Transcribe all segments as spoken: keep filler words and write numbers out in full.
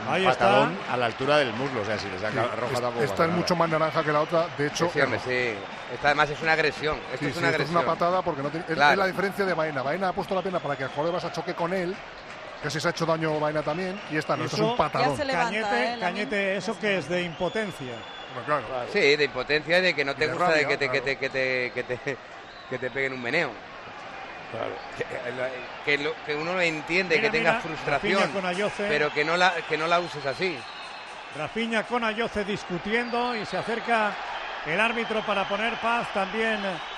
un Ahí patadón está. a la altura del muslo, o sea, si le saca Sí, roja es- tampoco esta pasa es nada. mucho más naranja que la otra. De hecho, Sí, hombre, sí. Esta además es una agresión. Esto sí, es sí, una esto es agresión. una patada porque no tiene, es- Claro. es la diferencia de Baena. Baena ha puesto la pierna para que el jugador de Barça choque con él, que si se ha hecho daño Baena también, y esta no, esto es Eso- un patadón. Ya se levanta, Cañete, ¿eh? Cañete, ¿eso qué es? De impotencia. Bueno, claro. Sí, de impotencia y de que no te de gusta rabia, de que te, que claro. te, que te, que te, que te peguen un meneo. Claro. Que, que, lo- que uno lo entiende, Mira, que tengas mira, frustración, Rafinha con Ayoce. pero que no la que no la uses así. Rafinha con Ayoce discutiendo y se acerca el árbitro para poner paz también.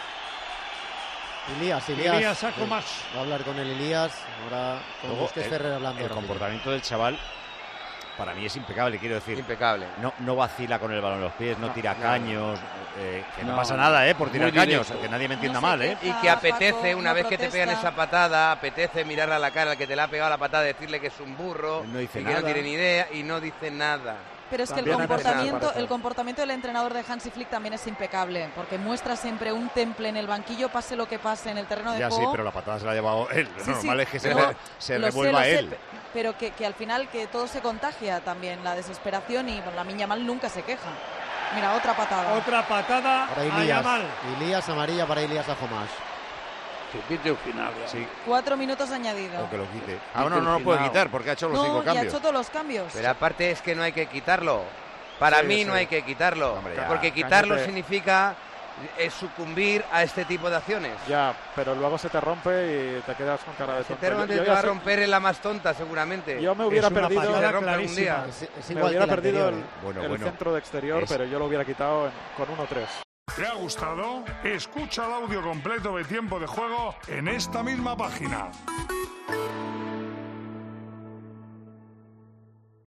Elías, Elías. Elías Saco Sí, más. Va a hablar con el Elías. Ahora con Luego, Busquets el, Ferrer hablando. el rápido. comportamiento del chaval para mí es impecable, quiero decir. Impecable. No, no vacila con el balón en los pies, no, No, tira no. caños, eh, que no, No, pasa nada, ¿eh? Por muy tirar caños, directo. que nadie me entienda No se mal, ¿eh? queja. Y que apetece, Paco, una no vez que te pegan protesta. esa patada, apetece mirarle a la cara al que te la ha pegado la patada, decirle que es un burro, No dice y que nada. no tiene ni idea, y no dice nada. Pero es que el También antes comportamiento, parece. el comportamiento del entrenador de Hansi Flick también es impecable, porque muestra siempre un temple en el banquillo, pase lo que pase en el terreno de Ya sí, juego. pero la patada se la ha llevado él. Lo Sí, normal sí, es que se, no, re- se lo sé, revuelva lo sé, él. pe- pero que, que al final que todo se contagia también, la desesperación, y bueno, la Miña Mal nunca se queja. Mira, otra patada. Otra patada Para a Elías. Yamal. Elías amarilla para Elías Ajomás. Que quite el final. ya. Sí, Cuatro minutos añadidos. o que lo quite. Ah, no, no lo puede quitar porque ha hecho los No, cinco y ha cambios. hecho todos los cambios. Pero aparte es que no hay que quitarlo. Para Sí, mí sí. no hay que quitarlo. Hombre, ya. Porque quitarlo Cañete. significa eh, sucumbir a este tipo de acciones. Ya, pero luego se te rompe y te quedas con cara de Se tonto. te rompe, Yo- yo te ya va a sé- romper en la más tonta seguramente. Yo me hubiera Es una perdido, patada Se rompe un clarísima. día. Es, es me igual hubiera que el perdido anterior, el, ¿eh? Bueno, el bueno. centro de exterior, Es- pero yo lo hubiera quitado en- con uno tres. ¿Te ha gustado? Escucha el audio completo de Tiempo de Juego en esta misma página.